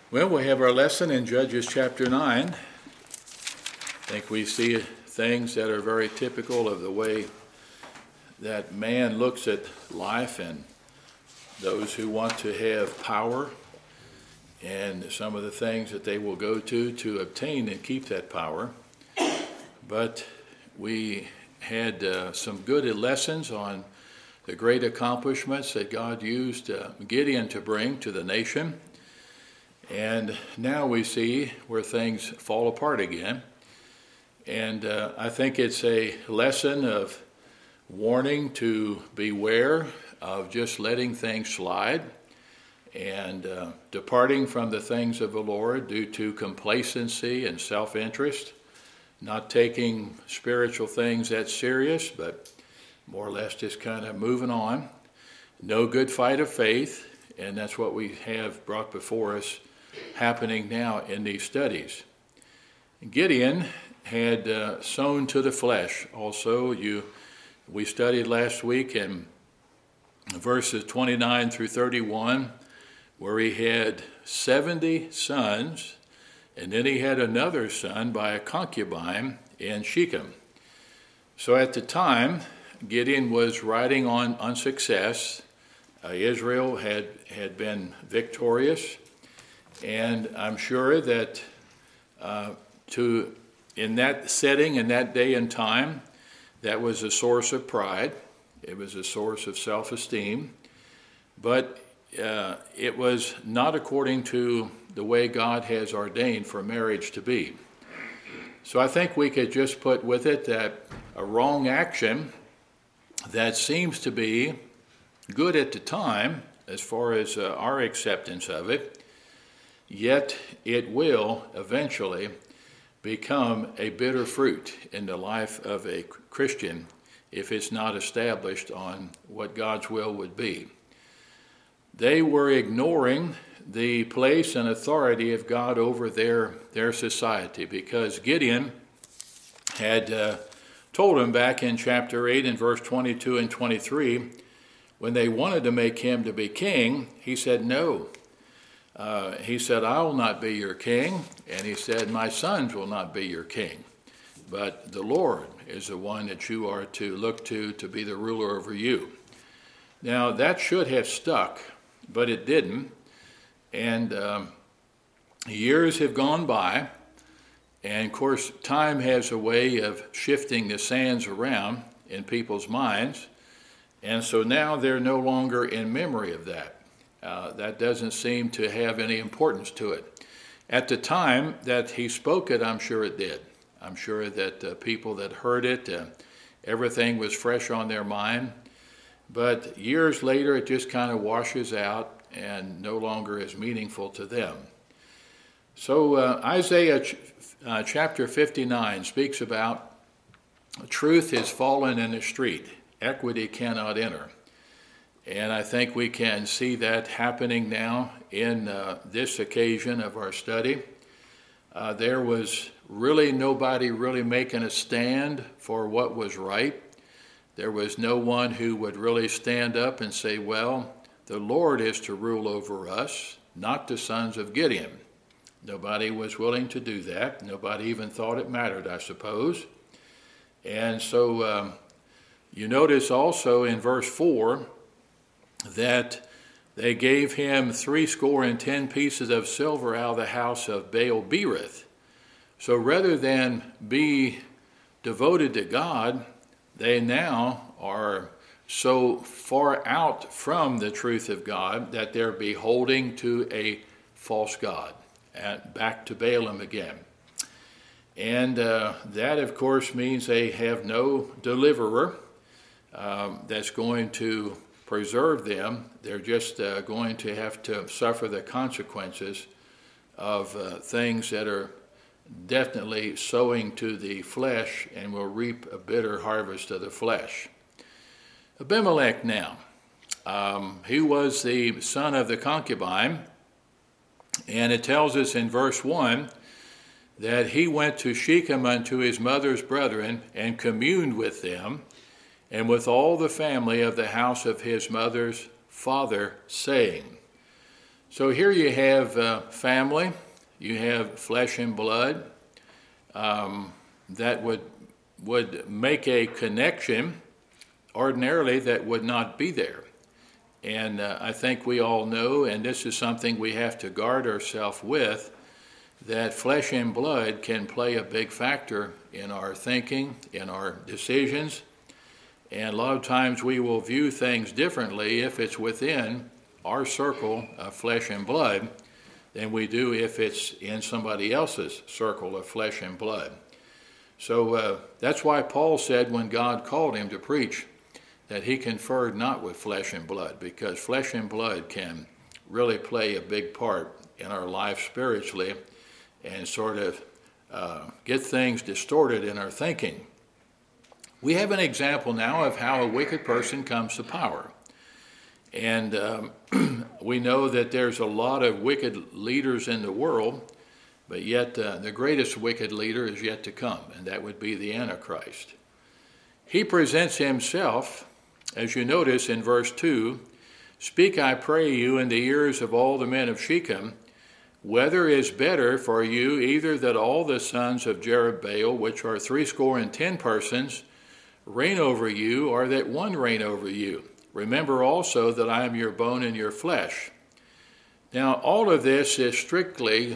Well, we have our lesson in Judges chapter 9. I think we see things that are very typical of the way that man looks at life and those who want to have power and some of the things that they will go to obtain and keep that power. But we had some good lessons on the great accomplishments that God used Gideon to bring to the nation. And now we see where things fall apart again. And I think it's a lesson of warning to beware of just letting things slide and departing from the things of the Lord due to complacency and self-interest, not taking spiritual things that serious, but more or less just kind of moving on. No good fight of faith, and that's what we have brought before us happening now in these studies. Gideon had sown to the flesh. Also, we studied last week in verses 29 through 31, where he had 70 sons, and then he had another son by a concubine in Shechem. So at the time, Gideon was riding on success. Israel had been victorious. And I'm sure that in that setting, in that day and time, that was a source of pride. It was a source of self-esteem. But it was not according to the way God has ordained for marriage to be. So I think we could just put with it that a wrong action that seems to be good at the time, as far as our acceptance of it, yet it will eventually become a bitter fruit in the life of a Christian if it's not established on what God's will would be. They were ignoring the place and authority of God over their society, because Gideon had told him back in chapter 8 and verse 22 and 23, when they wanted to make him to be king, he said no. He said, I will not be your king. And he said, my sons will not be your king. But the Lord is the one that you are to look to be the ruler over you. Now, that should have stuck, but it didn't. And years have gone by. And, of course, time has a way of shifting the sands around in people's minds. And so now they're no longer in memory of that. That doesn't seem to have any importance to it. At the time that he spoke it, I'm sure it did. I'm sure that people that heard it, everything was fresh on their mind. But years later, it just kind of washes out and no longer is meaningful to them. So Isaiah chapter 59 speaks about truth is fallen in the street. Equity cannot enter. And I think we can see that happening now in this occasion of our study. There was really nobody really making a stand for what was right. There was no one who would really stand up and say, well, the Lord is to rule over us, not the sons of Gideon. Nobody was willing to do that. Nobody even thought it mattered, I suppose. And so you notice also in verse 4, that they gave him 70 pieces of silver out of the house of Baal-berith. So rather than be devoted to God, they now are so far out from the truth of God that they're beholding to a false god, and back to Balaam again. And that, of course, means they have no deliverer that's going to preserve them. They're just going to have to suffer the consequences of things that are definitely sowing to the flesh and will reap a bitter harvest of the flesh. Abimelech now. He was the son of the concubine, and it tells us in verse 1 that he went to Shechem unto his mother's brethren and communed with them, and with all the family of the house of his mother's father, saying. So here you have family, you have flesh and blood that would make a connection ordinarily that would not be there. And I think we all know, and this is something we have to guard ourselves with, that flesh and blood can play a big factor in our thinking, in our decisions. And a lot of times we will view things differently if it's within our circle of flesh and blood than we do if it's in somebody else's circle of flesh and blood. So that's why Paul said when God called him to preach that he conferred not with flesh and blood, because flesh and blood can really play a big part in our life spiritually and sort of get things distorted in our thinking. We have an example now of how a wicked person comes to power. And we know that there's a lot of wicked leaders in the world, but yet the greatest wicked leader is yet to come, and that would be the Antichrist. He presents himself, as you notice in verse 2, "Speak, I pray you, in the ears of all the men of Shechem, whether is better for you either that all the sons of Jerubbaal, which are 70 persons, reign over you, or that one reign over you? Remember also that I am your bone and your flesh." Now, all of this is strictly,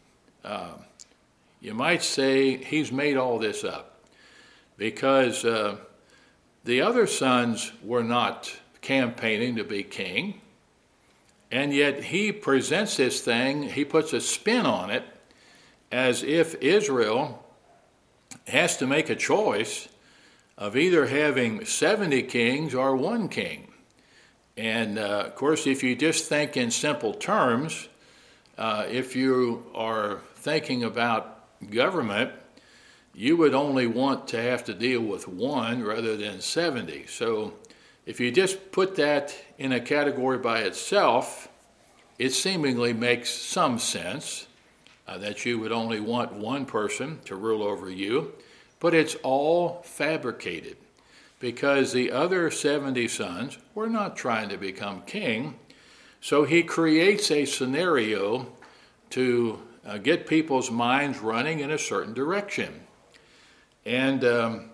you might say, he's made all this up, because the other sons were not campaigning to be king, and yet he presents this thing, he puts a spin on it, as if Israel has to make a choice of either having 70 kings or one king. And of course, if you just think in simple terms, if you are thinking about government, you would only want to have to deal with one rather than 70. So if you just put that in a category by itself, it seemingly makes some sense that you would only want one person to rule over you, but it's all fabricated, because the other 70 sons were not trying to become king. So he creates a scenario to get people's minds running in a certain direction. And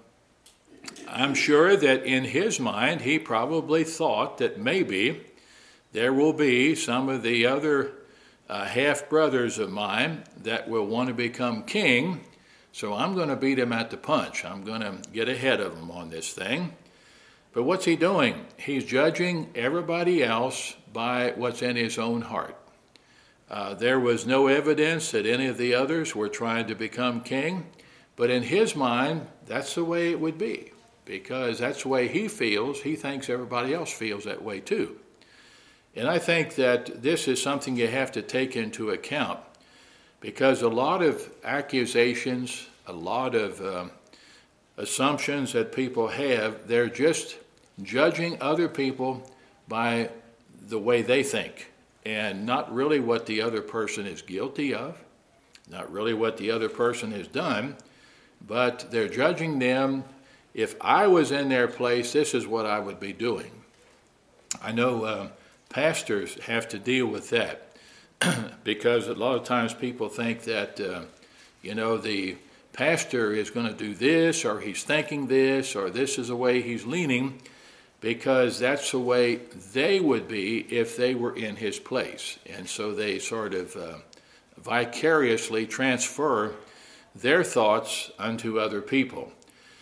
I'm sure that in his mind, he probably thought that maybe there will be some of the other half-brothers of mine that will want to become king, so I'm going to beat him at the punch. I'm going to get ahead of him on this thing. But what's he doing? He's judging everybody else by what's in his own heart. There was no evidence that any of the others were trying to become king, but in his mind, that's the way it would be, because that's the way he feels. He thinks everybody else feels that way too. And I think that this is something you have to take into account, because a lot of accusations, a lot of assumptions that people have, they're just judging other people by the way they think, and not really what the other person is guilty of, not really what the other person has done, but they're judging them. If I was in their place, this is what I would be doing. I know pastors have to deal with that, because a lot of times people think that, the pastor is going to do this, or he's thinking this, or this is the way he's leaning, because that's the way they would be if they were in his place. And so they sort of vicariously transfer their thoughts unto other people.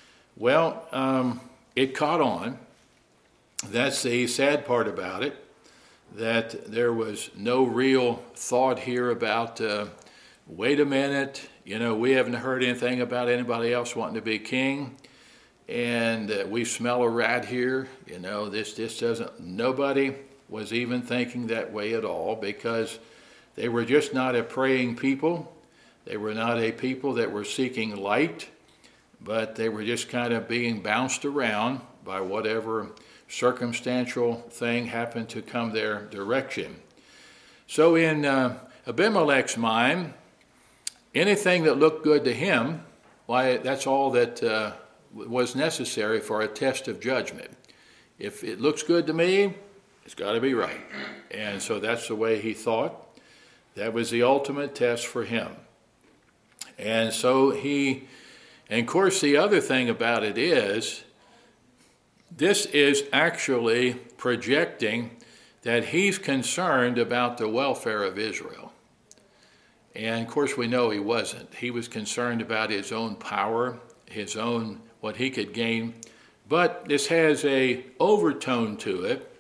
Well, it caught on. That's the sad part about it, that there was no real thought here about, wait a minute, we haven't heard anything about anybody else wanting to be king, and we smell a rat here. This doesn't, nobody was even thinking that way at all, because they were just not a praying people. They were not a people that were seeking light, but they were just kind of being bounced around by whatever circumstantial thing happened to come their direction. So in Abimelech's mind, anything that looked good to him, why, that's all that was necessary for a test of judgment. If it looks good to me, It's got to be right. And so that's the way he thought. That was the ultimate test for him. And so and of course the other thing about it is, this is actually projecting that he's concerned about the welfare of Israel. And of course we know he wasn't. He was concerned about his own power, his own, what he could gain. But this has a overtone to it,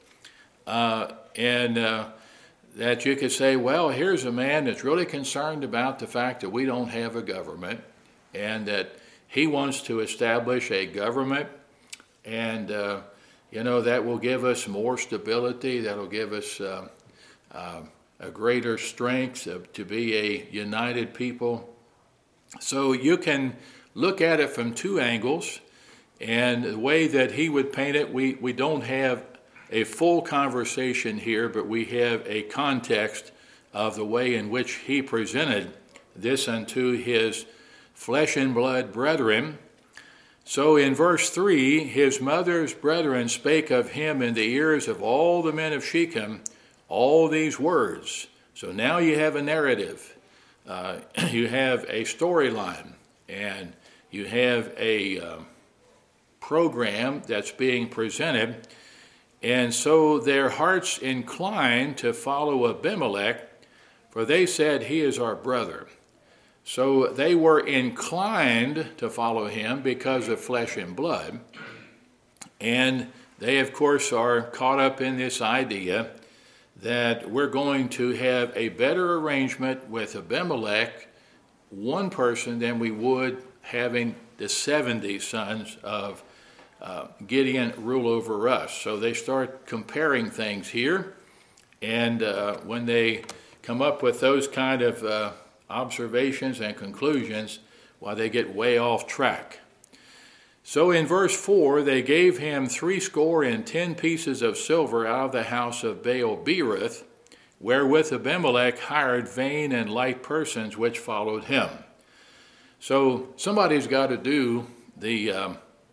that you could say, well, here's a man that's really concerned about the fact that we don't have a government, and that he wants to establish a government, and that will give us more stability, that'll give us a greater strength to be a united people. So you can look at it from two angles, and the way that he would paint it, we don't have a full conversation here, but we have a context of the way in which he presented this unto his flesh and blood brethren. So in verse 3, his mother's brethren spake of him in the ears of all the men of Shechem all these words. So now you have a narrative, you have a storyline, and you have a program that's being presented. And so their hearts inclined to follow Abimelech, for they said, he is our brother. So they were inclined to follow him because of flesh and blood. And they, of course, are caught up in this idea that we're going to have a better arrangement with Abimelech, one person, than we would having the 70 sons of Gideon rule over us. So they start comparing things here, and when they come up with those kind of observations and conclusions, they get way off track. So in verse 4, they gave him 70 pieces of silver out of the house of Baal-berith, wherewith Abimelech hired vain and light persons which followed him. So somebody's got to do the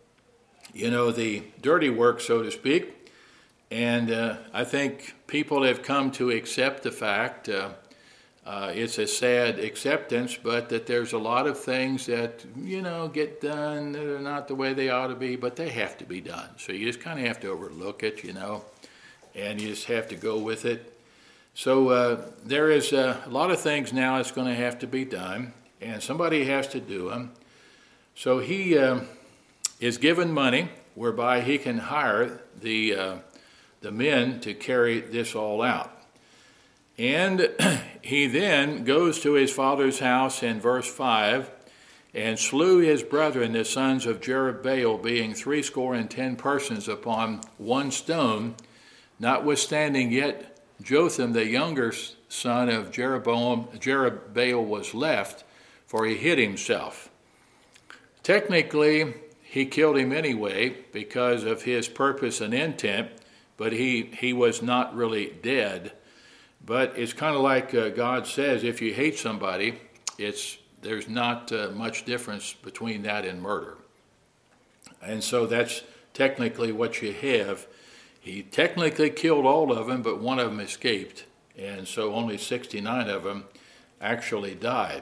dirty work, so to speak. And I think people have come to accept the fact, it's a sad acceptance, but that there's a lot of things that, get done that are not the way they ought to be, but they have to be done. So you just kind of have to overlook it, and you just have to go with it. So there is a lot of things now that's going to have to be done, and somebody has to do them. So he is given money whereby he can hire the men to carry this all out. And he then goes to his father's house in verse 5, and slew his brethren, the sons of Jerubbaal, being 70 persons upon one stone, notwithstanding yet Jotham, the younger son of Jerubbaal, was left, for he hid himself. Technically, he killed him anyway because of his purpose and intent, but he was not really dead. But it's kind of like God says, if you hate somebody, there's not much difference between that and murder. And so that's technically what you have. He technically killed all of them, but one of them escaped. And so only 69 of them actually died.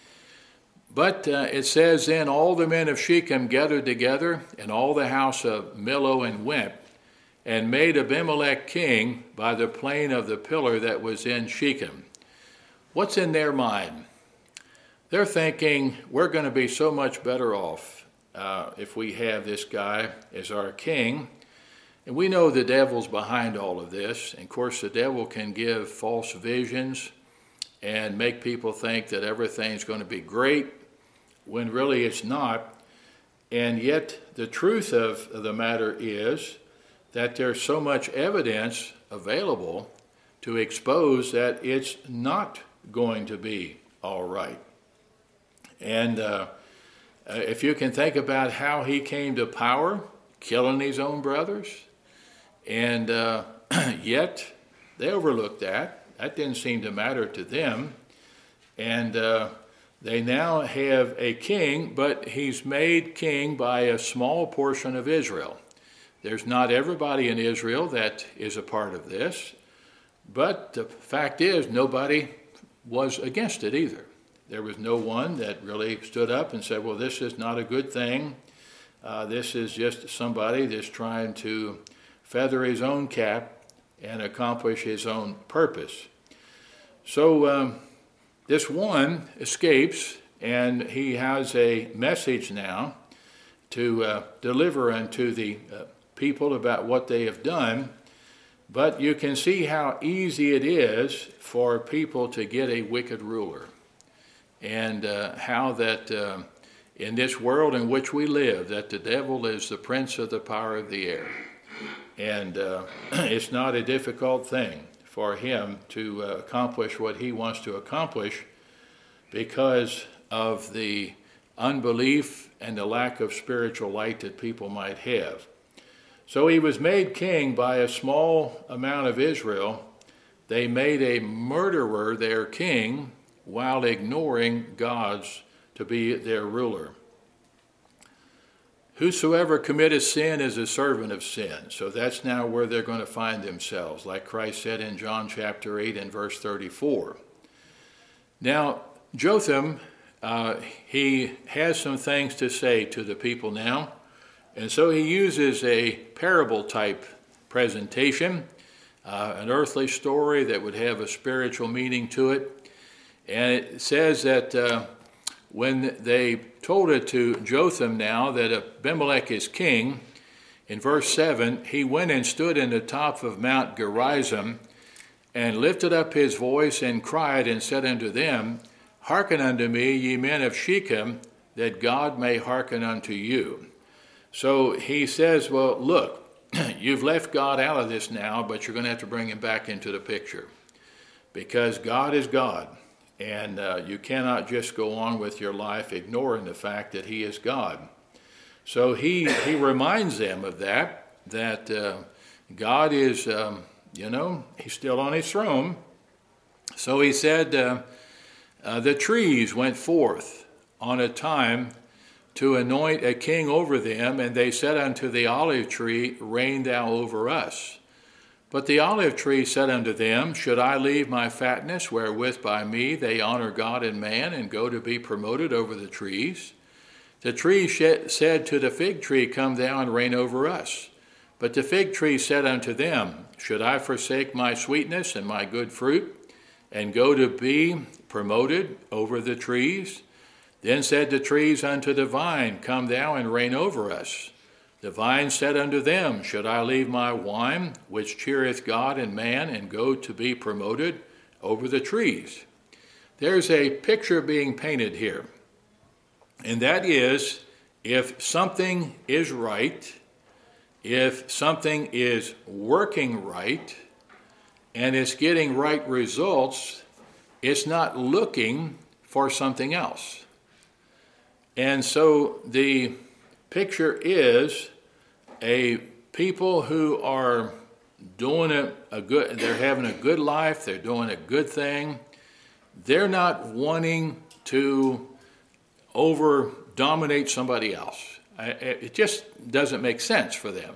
But it says, then all the men of Shechem gathered together, and all the house of Millo, and went, and made Abimelech king by the plain of the pillar that was in Shechem. What's in their mind? They're thinking, we're going to be so much better off if we have this guy as our king. And we know the devil's behind all of this. And of course, the devil can give false visions and make people think that everything's going to be great, when really it's not. And yet the truth of the matter is that there's so much evidence available to expose that it's not going to be all right. And if you can think about how he came to power, killing his own brothers, and yet they overlooked that. That didn't seem to matter to them. And they now have a king, but he's made king by a small portion of Israel. There's not everybody in Israel that is a part of this, but the fact is nobody was against it either. There was no one that really stood up and said, well, this is not a good thing. This is just somebody that's trying to feather his own cap and accomplish his own purpose. So this one escapes, and he has a message now to deliver unto the people about what they have done. But you can see how easy it is for people to get a wicked ruler, and how that in this world in which we live, that the devil is the prince of the power of the air. And it's not a difficult thing for him to accomplish what he wants to accomplish because of the unbelief and the lack of spiritual light that people might have. So he was made king by a small amount of Israel. They made a murderer their king while ignoring God's to be their ruler. Whosoever committeth sin is a servant of sin. So that's now where they're going to find themselves, like Christ said in John chapter 8 and verse 34. Now, Jotham, he has some things to say to the people now. And so he uses a parable type presentation, an earthly story that would have a spiritual meaning to it. And it says that when they told it to Jotham now that Abimelech is king, in verse 7, he went and stood in the top of Mount Gerizim and lifted up his voice and cried and said unto them, Hearken unto me, ye men of Shechem, that God may hearken unto you. So he says, well, look, you've left God out of this now, but you're going to have to bring him back into the picture, because God is God. And you cannot just go on with your life ignoring the fact that he is God. So he reminds them of that God is, he's still on his throne. So he said, the trees went forth on a time to anoint a king over them, and they said unto the olive tree, Reign thou over us. But the olive tree said unto them, Should I leave my fatness, wherewith by me they honor God and man, and go to be promoted over the trees? The tree said to the fig tree, Come thou and reign over us. But the fig tree said unto them, Should I forsake my sweetness and my good fruit, and go to be promoted over the trees? Then said the trees unto the vine, Come thou and reign over us. The vine said unto them, Should I leave my wine, which cheereth God and man, and go to be promoted over the trees? There's a picture being painted here. And that is, if something is right, if something is working right, and it's getting right results, it's not looking for something else. And so the picture is a people who are doing they're having a good life, they're doing a good thing. They're not wanting to over-dominate somebody else. It just doesn't make sense for them.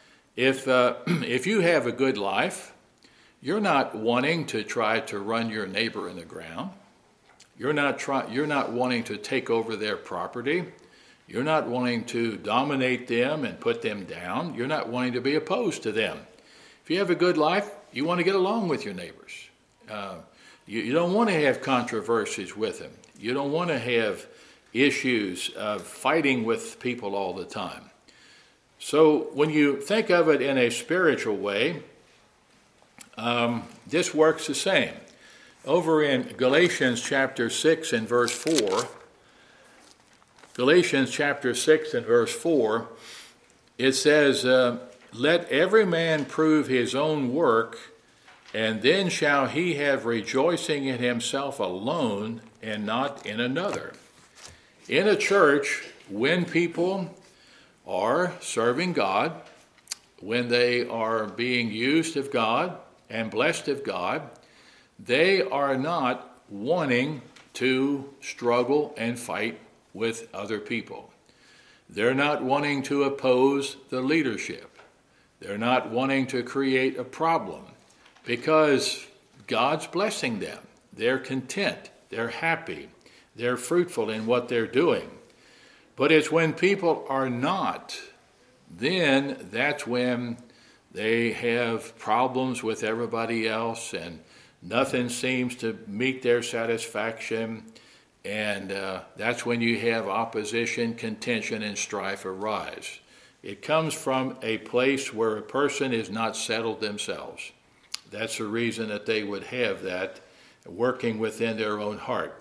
If you have a good life, you're not wanting to try to run your neighbor in the ground. You're not wanting to take over their property. You're not wanting to dominate them and put them down. You're not wanting to be opposed to them. If you have a good life, you want to get along with your neighbors. You don't want to have controversies with them. You don't want to have issues of fighting with people all the time. So when you think of it in a spiritual way, this works the same. Over in Galatians chapter 6 and verse 4, Galatians chapter 6 and verse 4, it says, Let every man prove his own work, and then shall he have rejoicing in himself alone and not in another. In a church, when people are serving God, when they are being used of God and blessed of God, they are not wanting to struggle and fight with other people. They're not wanting to oppose the leadership. They're not wanting to create a problem because God's blessing them. They're content. They're happy. They're fruitful in what they're doing. But it's when people are not, then that's when they have problems with everybody else and nothing seems to meet their satisfaction. And that's when you have opposition, contention, and strife arise. It comes from a place where a person is not settled themselves. That's the reason that they would have that working within their own heart.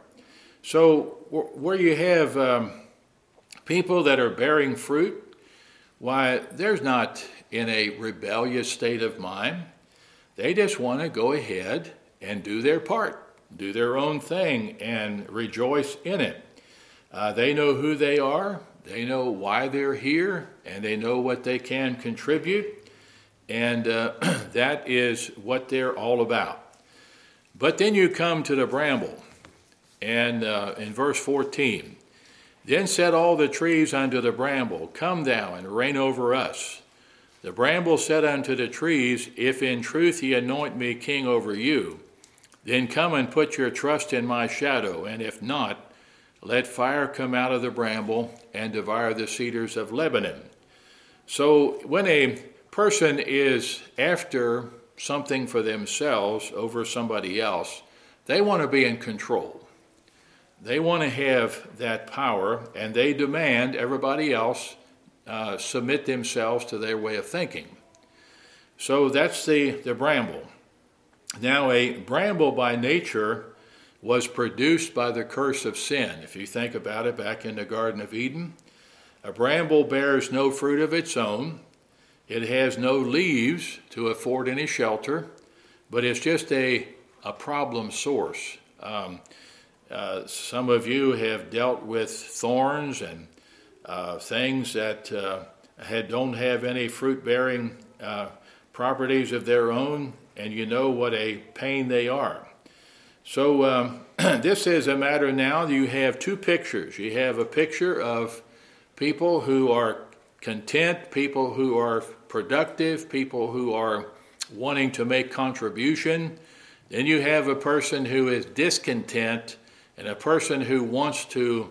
So where you have people that are bearing fruit, why, they're not in a rebellious state of mind. They just want to go ahead and do their part, do their own thing, and rejoice in it. They know who they are, they know why they're here, and they know what they can contribute, and that is what they're all about. But then you come to the bramble, and in verse 14, then said all the trees unto the bramble, Come thou and reign over us. The bramble said unto the trees, If in truth ye anoint me king over you, then come and put your trust in my shadow, and if not, let fire come out of the bramble and devour the cedars of Lebanon. So when a person is after something for themselves over somebody else, they want to be in control. They want to have that power, and they demand everybody else submit themselves to their way of thinking. So that's the bramble. Now, a bramble by nature was produced by the curse of sin. If you think about it, back in the Garden of Eden, a bramble bears no fruit of its own. It has no leaves to afford any shelter, but it's just a problem source. Some of you have dealt with thorns and things that don't have any fruit-bearing properties of their own, and you know what a pain they are. So this is a matter now, you have two pictures. You have a picture of people who are content, people who are productive, people who are wanting to make contribution. Then you have a person who is discontent and a person who wants to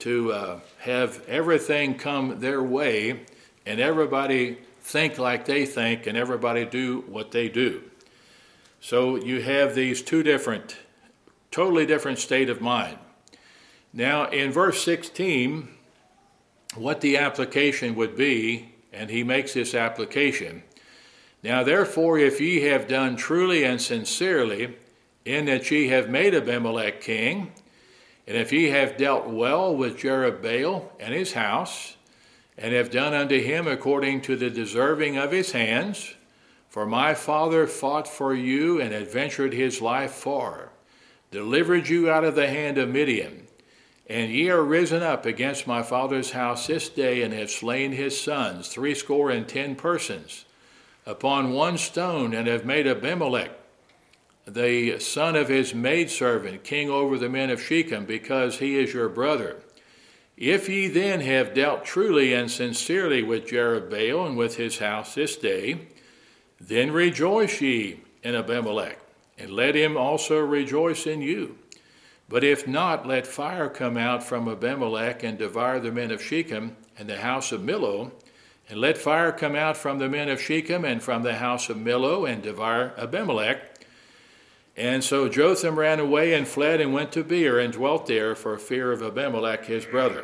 have everything come their way and everybody think like they think and everybody do what they do. So you have these two totally different state of mind. Now in verse 16, what the application would be, and he makes this application. Now therefore, if ye have done truly and sincerely, in that ye have made Abimelech king, and if ye have dealt well with Jerubbaal and his house, and have done unto him according to the deserving of his hands, for my father fought for you and adventured his life far, delivered you out of the hand of Midian, and ye are risen up against my father's house this day, and have slain his sons, 70 persons, upon one stone, and have made Abimelech, the son of his maidservant, king over the men of Shechem, because he is your brother. If ye then have dealt truly and sincerely with Jerubbaal and with his house this day, then rejoice ye in Abimelech, and let him also rejoice in you. But if not, let fire come out from Abimelech and devour the men of Shechem and the house of Millo, and let fire come out from the men of Shechem and from the house of Millo and devour Abimelech. And so Jotham ran away and fled and went to Beer and dwelt there for fear of Abimelech his brother.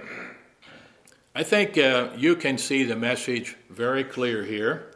I think you can see the message very clear here.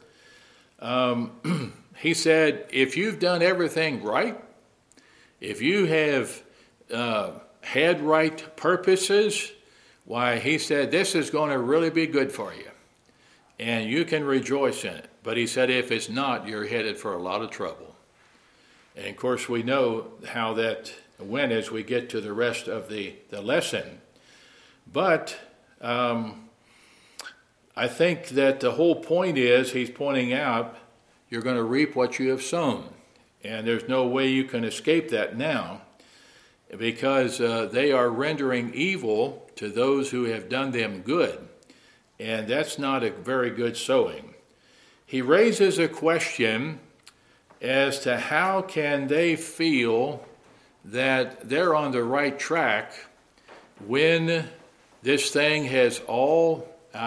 He said, if you've done everything right, if you have had right purposes, why, he said, this is going to really be good for you. And you can rejoice in it. But he said, if it's not, you're headed for a lot of trouble. And of course, we know how that went as we get to the rest of the lesson. But I think that the whole point is, he's pointing out, you're going to reap what you have sown. And there's no way you can escape that now, because they are rendering evil to those who have done them good. And that's not a very good sowing. he raises a question as to how can they feel that they're on the right track when this thing has all,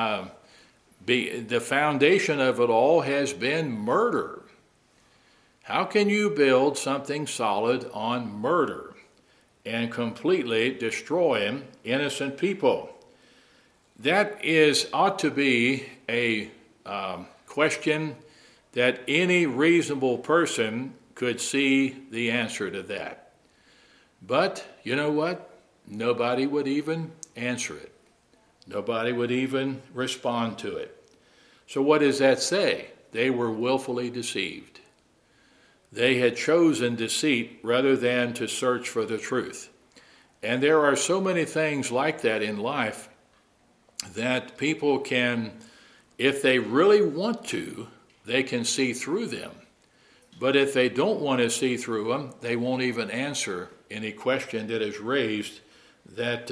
the foundation of it all has been murder. How can you build something solid on murder and completely destroy innocent people? That ought to be a question that any reasonable person could see the answer to that. But you know what? Nobody would even answer it. Nobody would even respond to it. So what does that say? They were willfully deceived. They had chosen deceit rather than to search for the truth. And there are so many things like that in life that people can, if they really want to, they can see through them. But if they don't want to see through them, they won't even answer any question that is raised that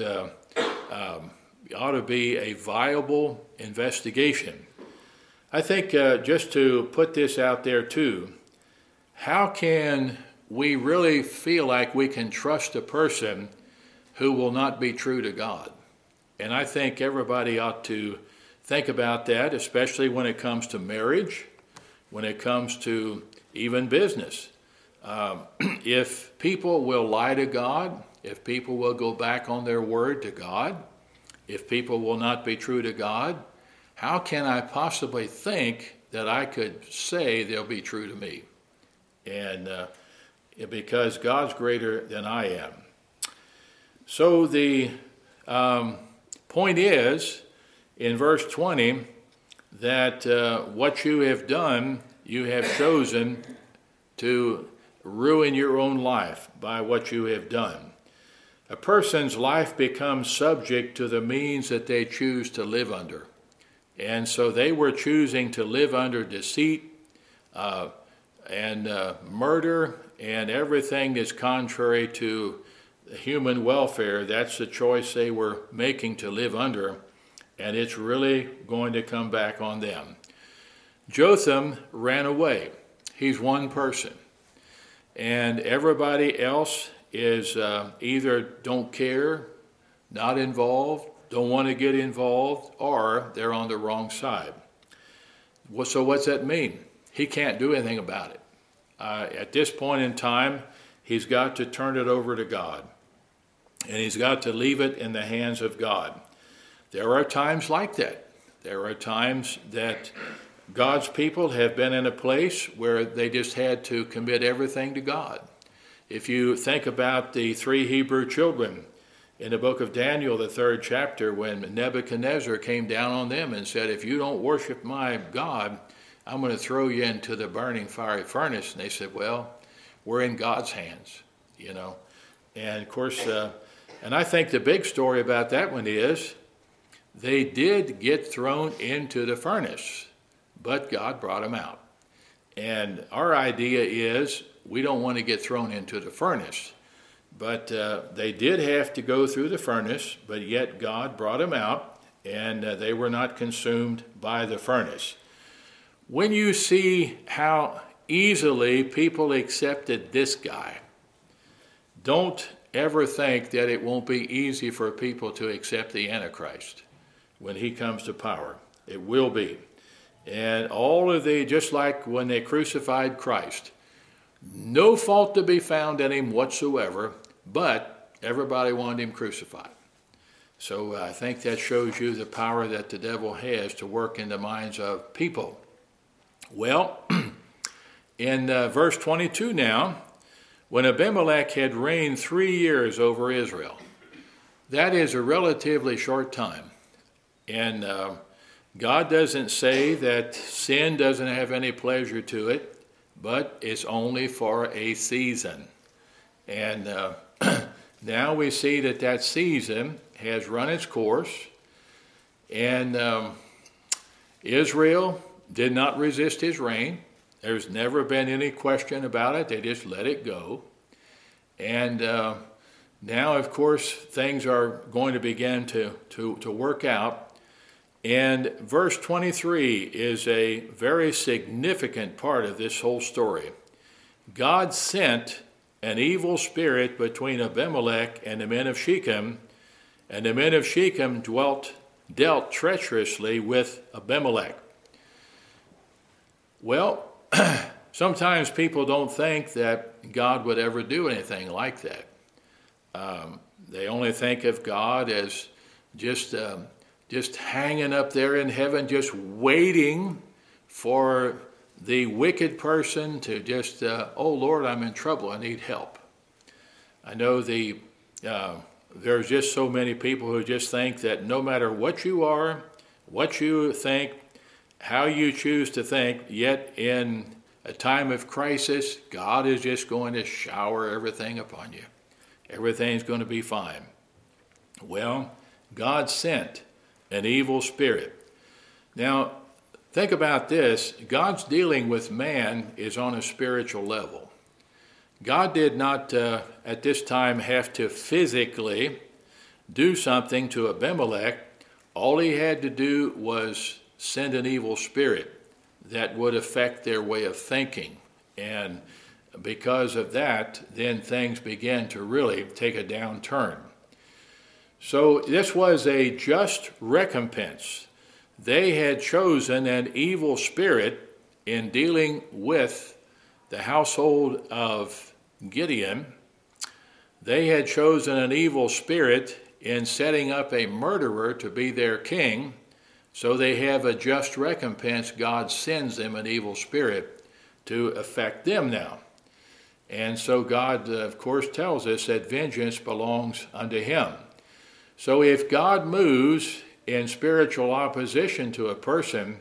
ought to be a viable investigation. I think just to put this out there too, how can we really feel like we can trust a person who will not be true to God? And I think everybody ought to think about that, especially when it comes to marriage, when it comes to even business. If people will lie to God, if people will go back on their word to God, if people will not be true to God, how can I possibly think that I could say they'll be true to me? And because God's greater than I am. So the point is, in verse 20, that what you have done, you have chosen to ruin your own life by what you have done. A person's life becomes subject to the means that they choose to live under. And so they were choosing to live under deceit and murder and everything that's contrary to human welfare. That's the choice they were making to live under, and it's really going to come back on them. Jotham ran away. He's one person. And everybody else is either don't care, not involved, don't want to get involved, or they're on the wrong side. So what's that mean? He can't do anything about it. At this point in time, he's got to turn it over to God. And he's got to leave it in the hands of God. There are times like that. There are times that God's people have been in a place where they just had to commit everything to God. If you think about the 3 Hebrew children in the book of Daniel, the 3rd chapter, when Nebuchadnezzar came down on them and said, if you don't worship my God, I'm going to throw you into the burning fiery furnace. And they said, well, we're in God's hands, you know. And of course, and I think the big story about that one is they did get thrown into the furnace, but God brought them out. And our idea is we don't want to get thrown into the furnace. But they did have to go through the furnace, but yet God brought them out, and they were not consumed by the furnace. When you see how easily people accepted this guy, don't ever think that it won't be easy for people to accept the Antichrist when he comes to power. It will be. And all of just like when they crucified Christ, no fault to be found in him whatsoever, but everybody wanted him crucified. So I think that shows you the power that the devil has to work in the minds of people. Well, in verse 22 now, when Abimelech had reigned 3 years over Israel, that is a relatively short time. And God doesn't say that sin doesn't have any pleasure to it, but it's only for a season. And now we see that season has run its course, and Israel did not resist his reign. There's never been any question about it. They just let it go. And now, of course, things are going to begin to work out. And verse 23 is a very significant part of this whole story. God sent an evil spirit between Abimelech and the men of Shechem, and the men of Shechem dealt treacherously with Abimelech. Well, sometimes people don't think that God would ever do anything like that. They only think of God as just hanging up there in heaven, just waiting for the wicked person to just, oh Lord, I'm in trouble, I need help. I know there's just so many people who just think that no matter what you are, what you think, how you choose to think, yet in a time of crisis, God is just going to shower everything upon you. Everything's going to be fine. Well, God sent an evil spirit. Now, think about this. God's dealing with man is on a spiritual level. God did not, at this time, have to physically do something to Abimelech. All he had to do was send an evil spirit that would affect their way of thinking. And because of that, then things began to really take a downturn. So this was a just recompense. They had chosen an evil spirit in dealing with the household of Gideon. They had chosen an evil spirit in setting up a murderer to be their king. So they have a just recompense. God sends them an evil spirit to affect them now. And so God, of course, tells us that vengeance belongs unto him. So if God moves in spiritual opposition to a person,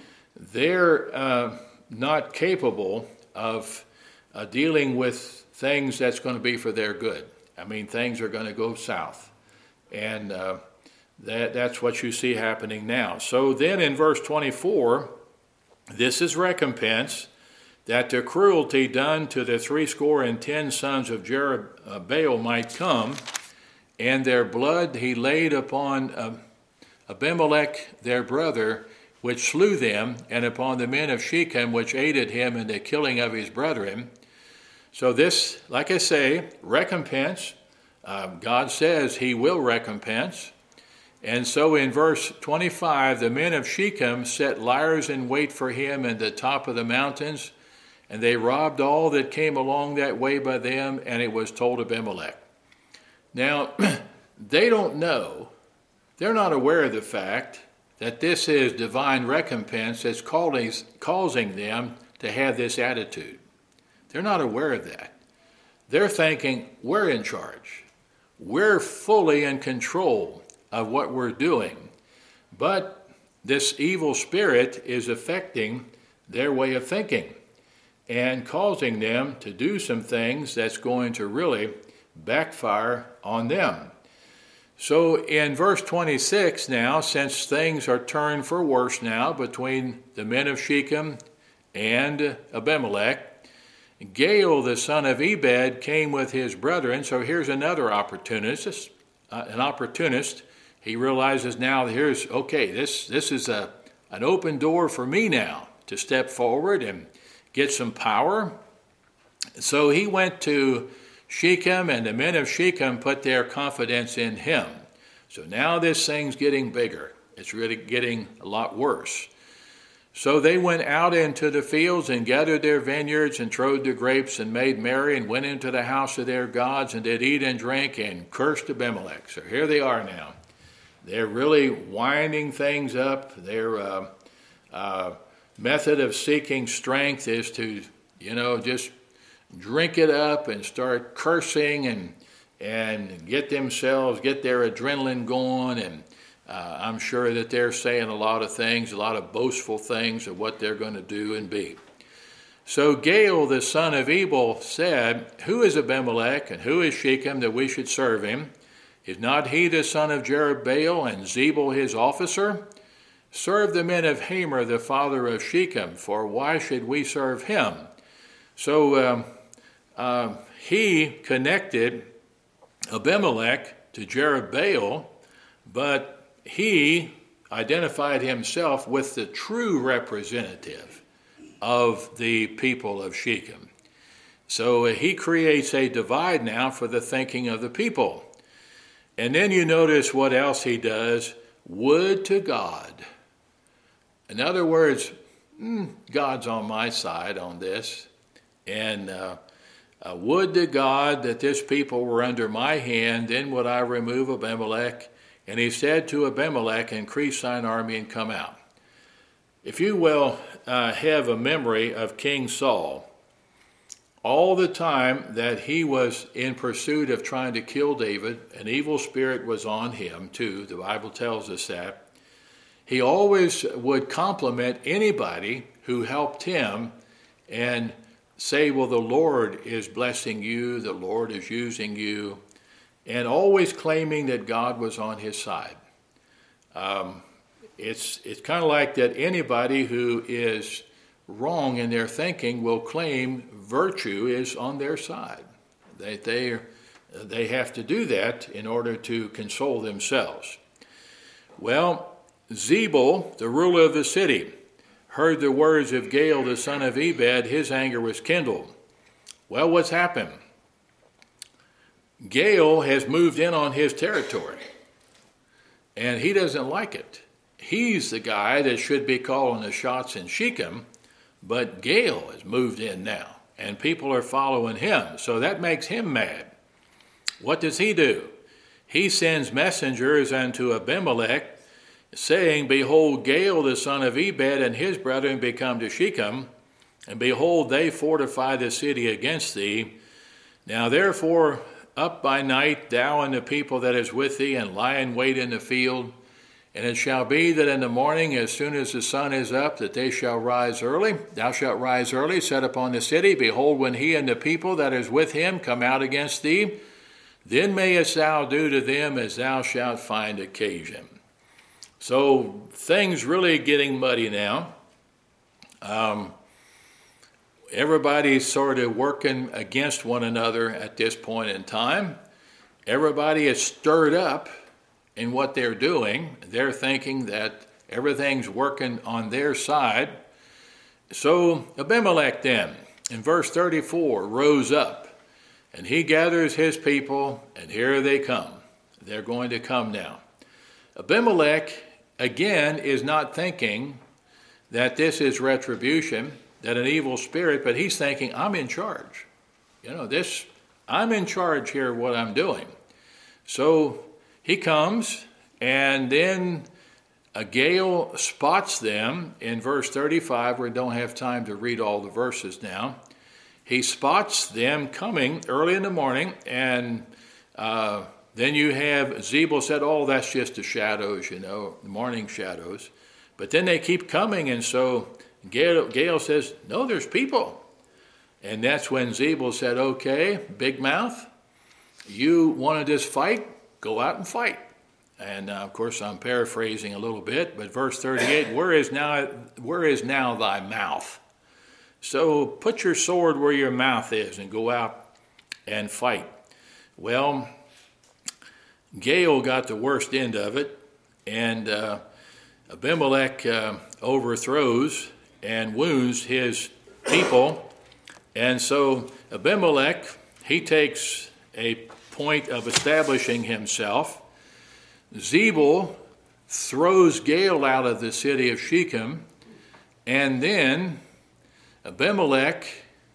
they're not capable of dealing with things that's going to be for their good. I mean, things are going to go south. And that's what you see happening now. So then in verse 24, this is recompense, that the cruelty done to the 70 sons of Jerubbaal might come, and their blood he laid upon Abimelech their brother, which slew them, and upon the men of Shechem, which aided him in the killing of his brethren. So this, like I say, recompense. God says he will recompense. And so in verse 25, the men of Shechem set liers in wait for him in the top of the mountains, and they robbed all that came along that way by them, and it was told Abimelech. Now, they don't know, they're not aware of the fact that this is divine recompense that's causing them to have this attitude. They're not aware of that. They're thinking, we're in charge. We're fully in control of what we're doing. But this evil spirit is affecting their way of thinking and causing them to do some things that's going to really backfire on them. So in verse 26 now, since things are turned for worse now between the men of Shechem and Abimelech, Gaal the son of Ebed came with his brethren. So here's another opportunist. He realizes now, this is an open door for me now to step forward and get some power. So he went to Shechem, and the men of Shechem put their confidence in him. So now this thing's getting bigger. It's really getting a lot worse. So they went out into the fields and gathered their vineyards and trode the grapes and made merry and went into the house of their gods and did eat and drink and cursed Abimelech. So here they are now. They're really winding things up. Their method of seeking strength is to, just drink it up and start cursing and get their adrenaline going. And I'm sure that they're saying a lot of things, a lot of boastful things of what they're going to do and be. So Gaal, the son of Ebed, said, "Who is Abimelech and who is Shechem that we should serve him? Is not he the son of Jerubbaal and Zebul his officer? Serve the men of Hamer, the father of Shechem, for why should we serve him?" So he connected Abimelech to Jerubbaal, but he identified himself with the true representative of the people of Shechem. So he creates a divide now for the thinking of the people. And then you notice what else he does. Would to God. In other words, God's on my side on this. And would to God that this people were under my hand, then would I remove Abimelech. And he said to Abimelech, increase thine army and come out. If you will have a memory of King Saul, all the time that he was in pursuit of trying to kill David, an evil spirit was on him too. The Bible tells us that. He always would compliment anybody who helped him and say, well, the Lord is blessing you, the Lord is using you, and always claiming that God was on his side. It's kind of like that anybody who is wrong in their thinking will claim virtue is on their side. They have to do that in order to console themselves. Well, Zebul, the ruler of the city, heard the words of Gaal, the son of Ebed. His anger was kindled. Well, what's happened? Gaal has moved in on his territory, and he doesn't like it. He's the guy that should be calling the shots in Shechem, but Gaal has moved in now, and people are following him, so that makes him mad. What does he do? He sends messengers unto Abimelech, saying, behold, Gaal the son of Ebed and his brethren be come to Shechem, and behold, they fortify the city against thee. Now therefore, up by night, thou and the people that is with thee, and lie in wait in the field. And it shall be that in the morning, as soon as the sun is up, that they shall rise early. Thou shalt rise early, set upon the city. Behold, when he and the people that is with him come out against thee, then mayest thou do to them as thou shalt find occasion. So things really getting muddy now. Everybody's sort of working against one another at this point in time. Everybody is stirred up in what they're doing. They're thinking that everything's working on their side. So Abimelech then, in verse 34, rose up, and he gathers his people, and here they come. They're going to come now. Abimelech, again, is not thinking that this is retribution, that an evil spirit, but he's thinking, I'm in charge. I'm in charge here of what I'm doing. So he comes, and then Gaal spots them in verse 35. We don't have time to read all the verses now. He spots them coming early in the morning, and then you have Zebul said, oh, that's just the shadows, the morning shadows. But then they keep coming, and so Gaal says, no, there's people. And that's when Zebul said, okay, big mouth, you want to just fight? Go out and fight. And of course, I'm paraphrasing a little bit, but verse 38, where is now thy mouth? So put your sword where your mouth is and go out and fight. Well, Gaal got the worst end of it, and Abimelech overthrows and wounds his people. And so Abimelech, he takes a point of establishing himself. Zebul throws Gaal out of the city of Shechem, and then Abimelech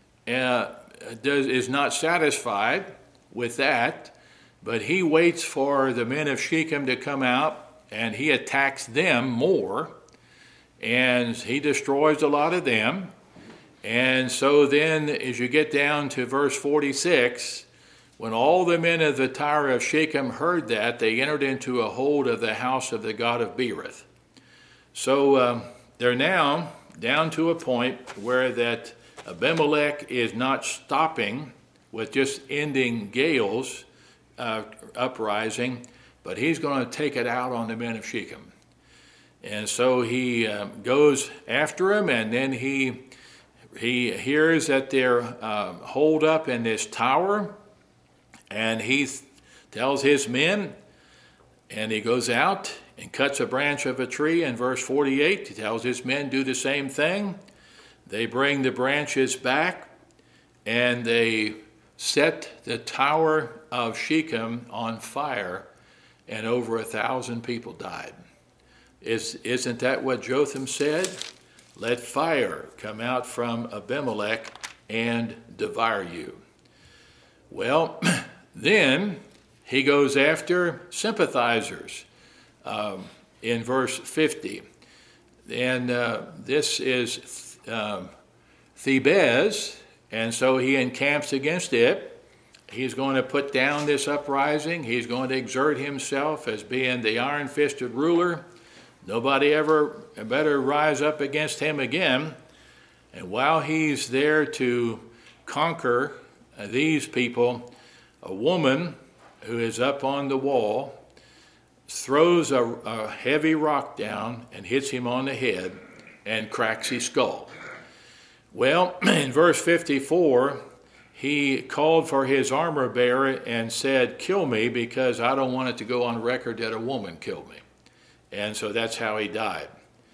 is not satisfied with that, but he waits for the men of Shechem to come out, and he attacks them more, and he destroys a lot of them. And so then as you get down to verse 46, when all the men of the Tower of Shechem heard that, they entered into a hold of the house of the god of Berith. So they're now down to a point where that Abimelech is not stopping with just ending Gaal's uprising, but he's going to take it out on the men of Shechem. And so he goes after him, and then he hears that they're holed up in this tower, and he tells his men, and he goes out, and cuts a branch of a tree. In verse 48, he tells his men do the same thing. They bring the branches back, and they set the tower of Shechem on fire, and over 1,000 people died. Isn't that what Jotham said? Let fire come out from Abimelech and devour you. Well, then he goes after sympathizers in verse 50. And this is Thebez, and so he encamps against it. He's going to put down this uprising. He's going to exert himself as being the iron-fisted ruler. Nobody ever better rise up against him again. And while he's there to conquer these people, a woman who is up on the wall throws a heavy rock down and hits him on the head and cracks his skull. Well, in verse 54, he called for his armor bearer and said, "Kill me, because I don't want it to go on record that a woman killed me." And so that's how he died.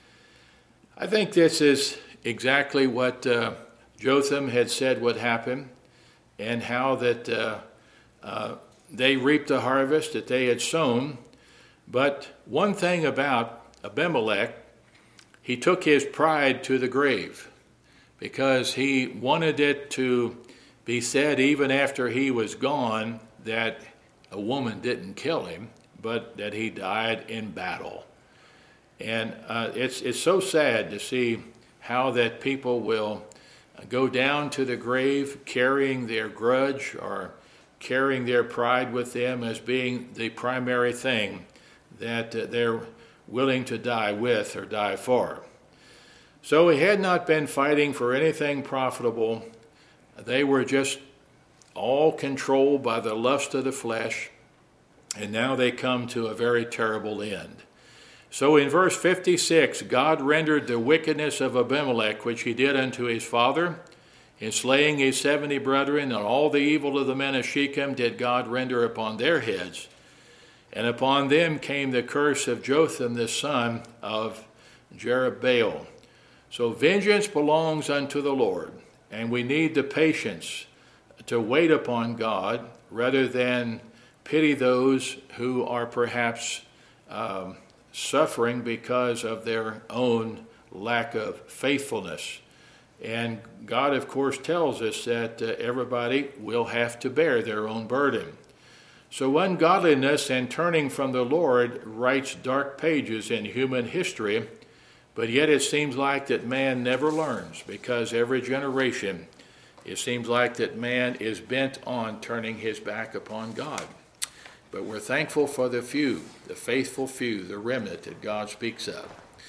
I think this is exactly what Jotham had said would happen, and how that they reaped the harvest that they had sown. But one thing about Abimelech, he took his pride to the grave, because he wanted it to be said even after he was gone that a woman didn't kill him, but that he died in battle. And it's so sad to see how that people will go down to the grave carrying their grudge or carrying their pride with them as being the primary thing that they're willing to die with or die for. So he had not been fighting for anything profitable. They were just all controlled by the lust of the flesh, and now they come to a very terrible end. So in verse 56, God rendered the wickedness of Abimelech, which he did unto his father, in slaying his 70 brethren, and all the evil of the men of Shechem did God render upon their heads. And upon them came the curse of Jotham the son of Jerubbaal. So vengeance belongs unto the Lord, and we need the patience to wait upon God rather than pity those who are perhaps suffering because of their own lack of faithfulness. And God, of course, tells us that everybody will have to bear their own burden. So ungodliness and turning from the Lord writes dark pages in human history, but yet it seems like that man never learns, because every generation, it seems like that man is bent on turning his back upon God. But we're thankful for the few, the faithful few, the remnant that God speaks of.